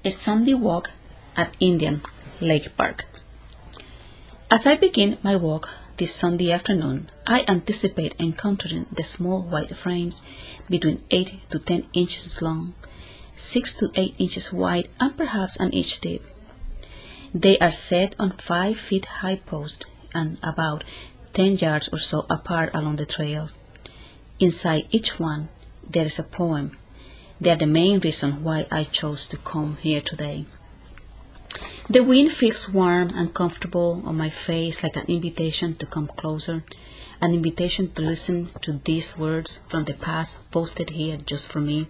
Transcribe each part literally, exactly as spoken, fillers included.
A Sunday walk at Indian Lake Park. As I begin my walk this Sunday afternoon, I anticipate encountering the small white frames between eight to ten inches long, six to eight inches wide, and perhaps an inch deep. They are set on five feet high posts and about ten yards or so apart along the trails. Inside each one there is a poem. They are the main reason why I chose to come here today. The wind feels warm and comfortable on my face, like an invitation to come closer, an invitation to listen to these words from the past posted here just for me.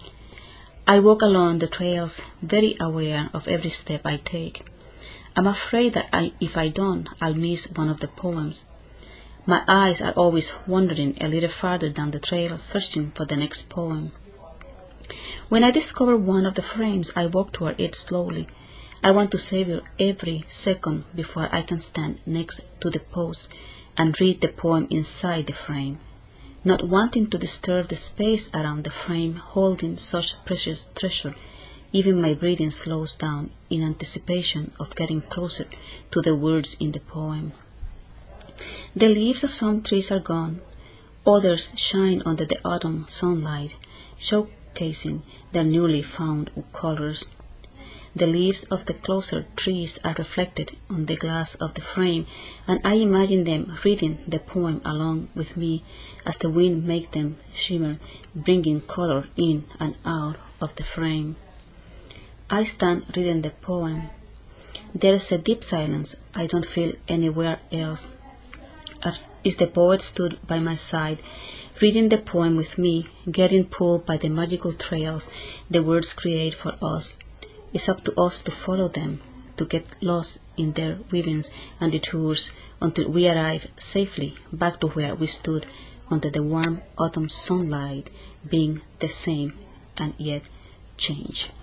I walk along the trails, very aware of every step I take. I'm afraid that I, if I don't, I'll miss one of the poems. My eyes are always wandering a little farther down the trail, searching for the next poem. When I discover one of the frames, I walk toward it slowly. I want to savor every second before I can stand next to the post and read the poem inside the frame, not wanting to disturb the space around the frame holding such precious treasure. Even my breathing slows down in anticipation of getting closer to the words in the poem. The leaves of some trees are gone. Others shine under the autumn sunlight, showcasing their newly found colors. The leaves of the closer trees are reflected on the glass of the frame, and I imagine them reading the poem along with me as the wind makes them shimmer, bringing color in and out of the frame. I stand reading the poem. There is a deep silence I don't feel anywhere else. As if the poet stood by my side, reading the poem with me, getting pulled by the magical trails the words create for us. It's up to us to follow them, to get lost in their weavings and detours until we arrive safely back to where we stood under the warm autumn sunlight, being the same and yet change.